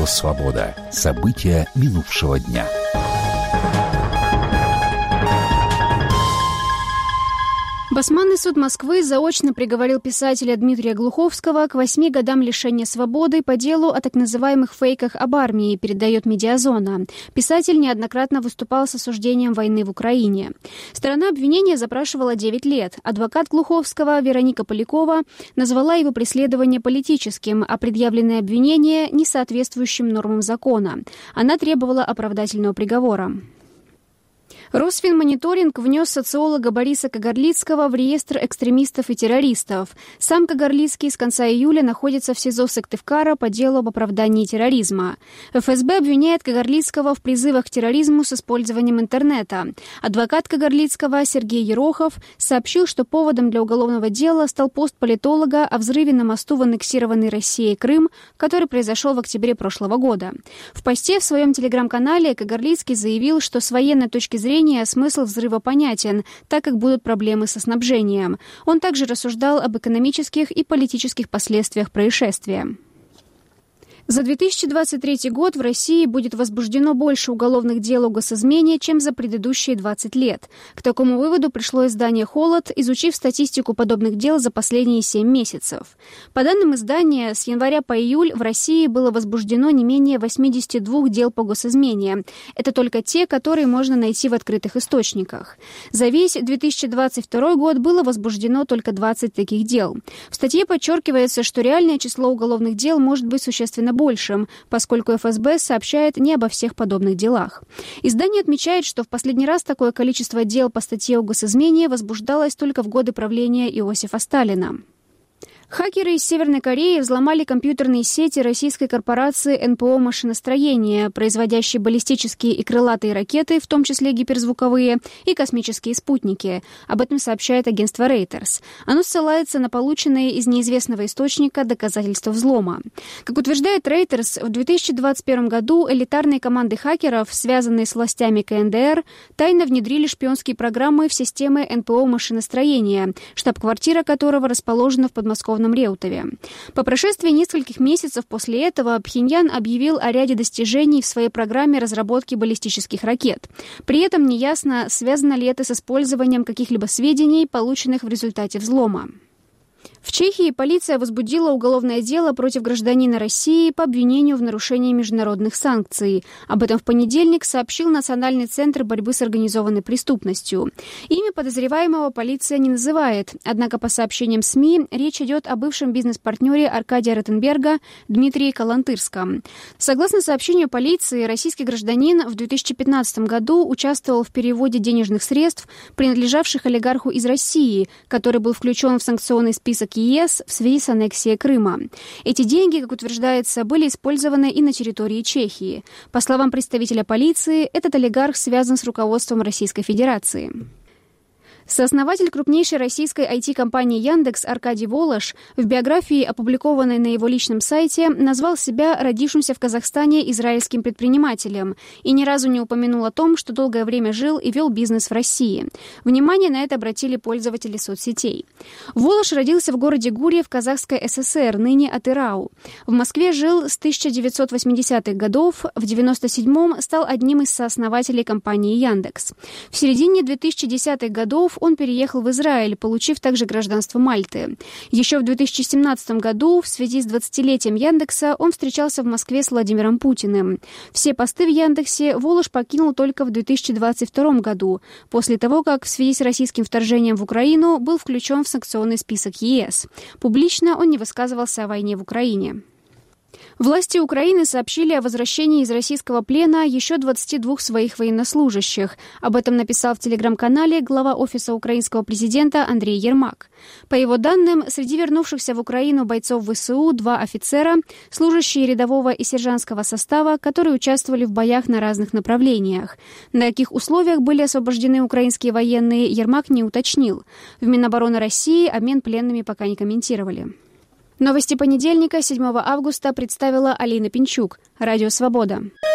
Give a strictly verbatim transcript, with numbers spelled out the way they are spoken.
«Свобода». События минувшего дня. Басманный суд Москвы заочно приговорил писателя Дмитрия Глуховского к восьми годам лишения свободы по делу о так называемых фейках об армии, передает «Медиазона». Писатель неоднократно выступал с осуждением войны в Украине. Сторона обвинения запрашивала девять лет. Адвокат Глуховского Вероника Полякова назвала его преследование политическим, а предъявленное обвинение несоответствующим нормам закона. Она требовала оправдательного приговора. Росфинмониторинг внес социолога Бориса Кагарлицкого в реестр экстремистов и террористов. Сам Кагарлицкий с конца июля находится в СИЗО Сыктывкара по делу об оправдании терроризма. эф эс бэ обвиняет Кагарлицкого в призывах к терроризму с использованием интернета. Адвокат Кагарлицкого Сергей Ерохов сообщил, что поводом для уголовного дела стал пост политолога о взрыве на мосту в аннексированный Россией Крым, который произошел в октябре прошлого года. В посте в своем телеграм-канале Кагарлицкий заявил, что с военной точки зрения смысл взрыва понятен, так как будут проблемы со снабжением. Он также рассуждал об экономических и политических последствиях происшествия. За две тысячи двадцать третий год в России будет возбуждено больше уголовных дел о госизмене, чем за предыдущие двадцать лет. К такому выводу пришло издание «Холод», изучив статистику подобных дел за последние семь месяцев. По данным издания, с января по июль в России было возбуждено не менее восемьдесят два дел по госизмене. Это только те, которые можно найти в открытых источниках. За весь две тысячи двадцать второй год было возбуждено только двадцать таких дел. В статье подчеркивается, что реальное число уголовных дел может быть существенно большим, поскольку эф эс бэ сообщает не обо всех подобных делах. Издание отмечает, что в последний раз такое количество дел по статье о госизмене возбуждалось только в годы правления Иосифа Сталина. Хакеры из Северной Кореи взломали компьютерные сети российской корпорации эн пэ о «Машиностроение», производящей баллистические и крылатые ракеты, в том числе гиперзвуковые, и космические спутники. Об этом сообщает агентство Reuters. Оно ссылается на полученные из неизвестного источника доказательства взлома. Как утверждает Reuters, в две тысячи двадцать первом году элитарные команды хакеров, связанные с властями ка эн дэ эр, тайно внедрили шпионские программы в системы эн пэ о «Машиностроение», штаб-квартира которого расположена в подмосковном Реутове. По прошествии нескольких месяцев после этого Пхеньян объявил о ряде достижений в своей программе разработки баллистических ракет. При этом неясно, связано ли это с использованием каких-либо сведений, полученных в результате взлома. В Чехии полиция возбудила уголовное дело против гражданина России по обвинению в нарушении международных санкций. Об этом в понедельник сообщил Национальный центр борьбы с организованной преступностью. Имя подозреваемого полиция не называет, однако по сообщениям СМИ речь идет о бывшем бизнес-партнере Аркадия Ротенберга Дмитрии Калантырском. Согласно сообщению полиции, российский гражданин в две тысячи пятнадцатом году участвовал в переводе денежных средств, принадлежавших олигарху из России, который был включен в санкционный список ЕС в связи с аннексией Крыма. Эти деньги, как утверждается, были использованы и на территории Чехии. По словам представителя полиции, этот олигарх связан с руководством Российской Федерации. Сооснователь крупнейшей российской ай ти-компании «Яндекс» Аркадий Волош в биографии, опубликованной на его личном сайте, назвал себя родившимся в Казахстане израильским предпринимателем и ни разу не упомянул о том, что долгое время жил и вел бизнес в России. Внимание на это обратили пользователи соцсетей. Волош родился в городе Гурьев в Казахской эс эс эр, ныне Атырау. В Москве жил с тысяча девятьсот восьмидесятых годов, в девяносто седьмом стал одним из сооснователей компании «Яндекс». В середине две тысячи десятых годов он переехал в Израиль, получив также гражданство Мальты. Еще в две тысячи семнадцатом году, в связи с двадцатилетием Яндекса, он встречался в Москве с Владимиром Путиным. Все посты в Яндексе Волош покинул только в две тысячи двадцать втором году, после того, как в связи с российским вторжением в Украину был включен в санкционный список ЕС. Публично он не высказывался о войне в Украине. Власти Украины сообщили о возвращении из российского плена еще двадцати двух своих военнослужащих. Об этом написал в телеграм-канале глава Офиса украинского президента Андрей Ермак. По его данным, среди вернувшихся в Украину бойцов вэ эс у два офицера, служащие рядового и сержантского состава, которые участвовали в боях на разных направлениях. На каких условиях были освобождены украинские военные, Ермак не уточнил. В Минобороны России обмен пленными пока не комментировали. Новости понедельника, седьмого августа, представила Алина Пинчук. Радио «Свобода».